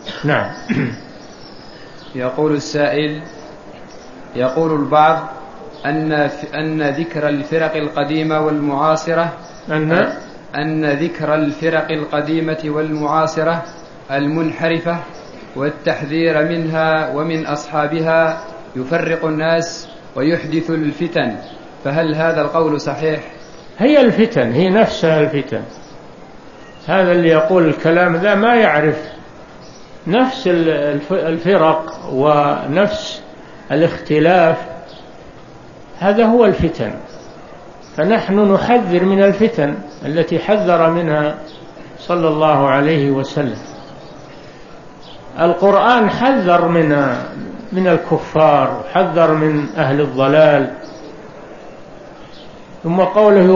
نعم. يقول السائل: يقول البعض أن ذكر الفرق القديمة والمعاصرة أن ذكر الفرق القديمة والمعاصرة المنحرفة والتحذير منها ومن أصحابها يفرق الناس ويحدث الفتن، فهل هذا القول صحيح؟ هي الفتن هي نفسها الفتن. هذا اللي يقول الكلام ذا ما يعرف نفس الفرق ونفس الاختلاف، هذا هو الفتن. فنحن نحذر من الفتن التي حذر منها صلى الله عليه وسلم. القرآن حذر من الكفار، حذر من أهل الضلال. ثم قوله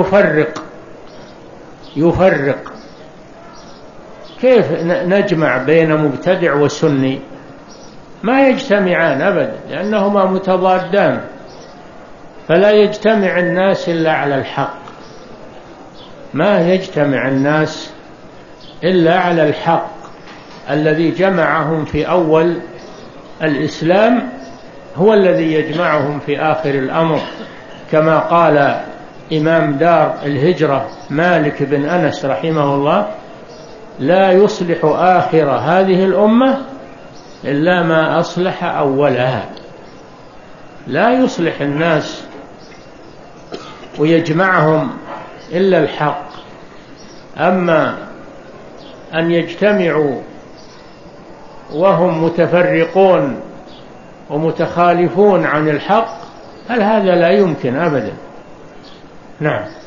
يفرق، كيف نجمع بين مبتدع وسني؟ ما يجتمعان أبدا، لأنهما متضادان، فلا يجتمع الناس إلا على الحق. ما يجتمع الناس إلا على الحق الذي جمعهم في أول الإسلام هو الذي يجمعهم في آخر الأمر، كما قال إمام دار الهجرة مالك بن أنس رحمه الله: لا يصلح آخر هذه الأمة إلا ما أصلح أولها. لا يصلح الناس ويجمعهم إلا الحق. أما أن يجتمعوا وهم متفرقون ومتخالفون عن الحق، هل هذا لا يمكن أبدا. نعم.